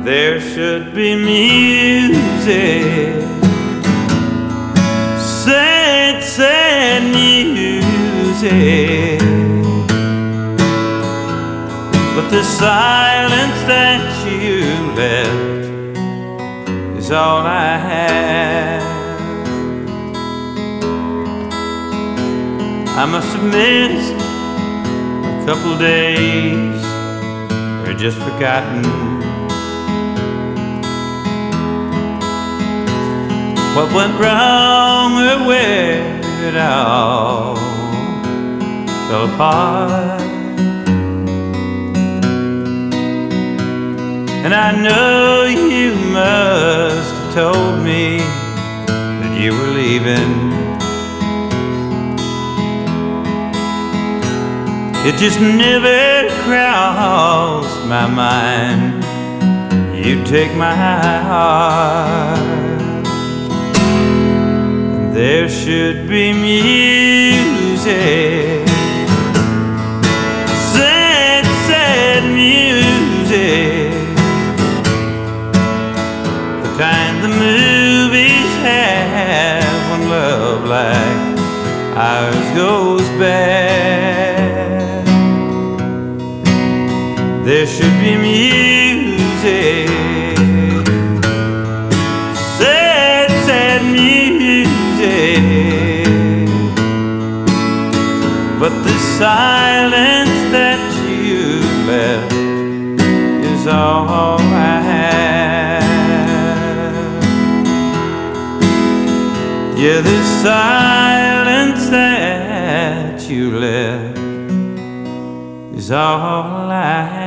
there should be music, sad, sad music. But the silence that you left is all I have. I must have missed a couple days, or just forgotten what went wrong or where it all fell apart. And I know you must have told me that you were leaving. It just never crossed my mind you'd take my heart. And there should be music, sad, sad music, the kind the movies have when love like ours goes bad. There should be music, sad, sad music, but the silence that you left is all I have. Yeah, the silence that you left is all I have.